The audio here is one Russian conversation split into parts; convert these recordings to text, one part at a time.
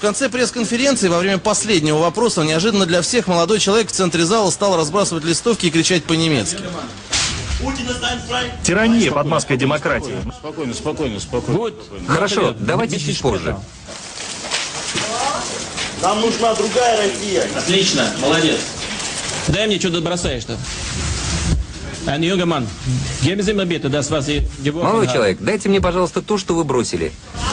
конце пресс-конференции, во время последнего вопроса, неожиданно для всех, молодой человек в центре зала стал разбрасывать листовки и кричать по-немецки. Тирания под маской демократии. Спокойно. Хорошо, давайте чуть позже. Нам нужна другая Россия. Отлично, молодец. Дай мне, что ты бросаешь-то. Молодой человек, дайте мне, пожалуйста, то, что вы бросили.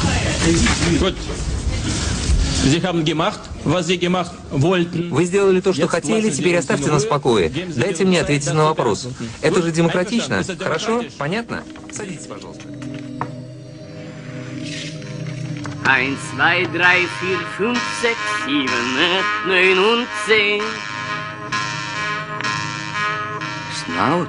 Вы сделали то, что хотели, теперь оставьте нас в покое. Дайте мне ответить на вопрос. Это же демократично, хорошо? Понятно? Садитесь, пожалуйста. 1, 2, 3, 4, 5, 6, 7, 8, 9 und 10. Snout.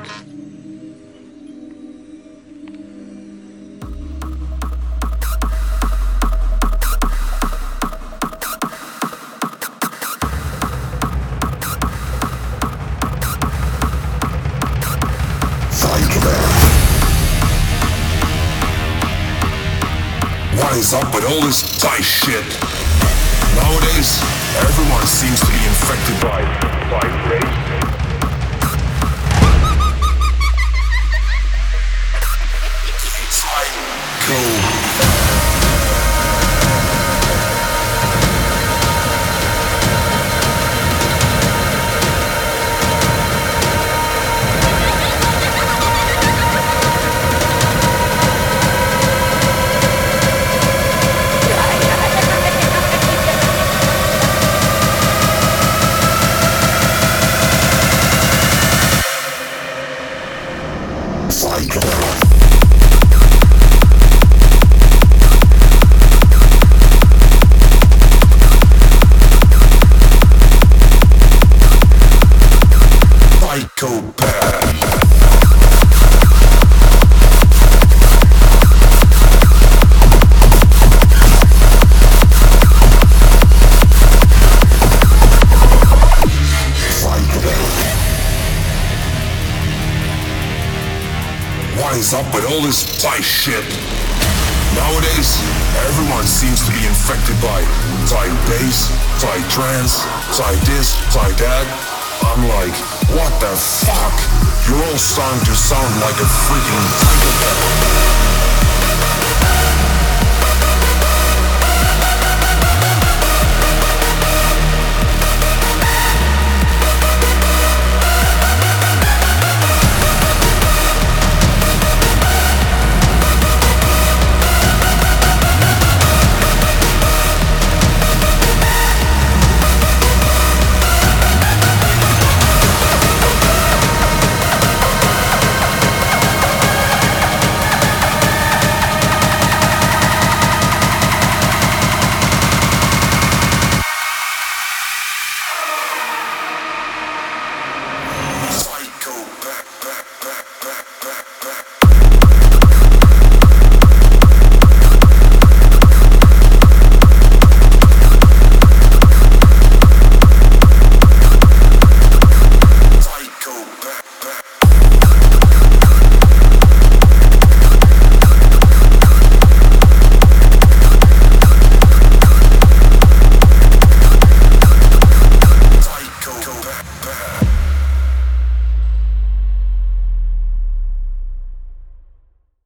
What is up with all this Thai shit? Nowadays, everyone seems to be infected by race. What is up with all this Thai shit? Nowadays, everyone seems to be infected by Thai bass, Thai trance, Thai this, Thai that. I'm like, what the fuck? You're all starting to sound like a freaking psychopath.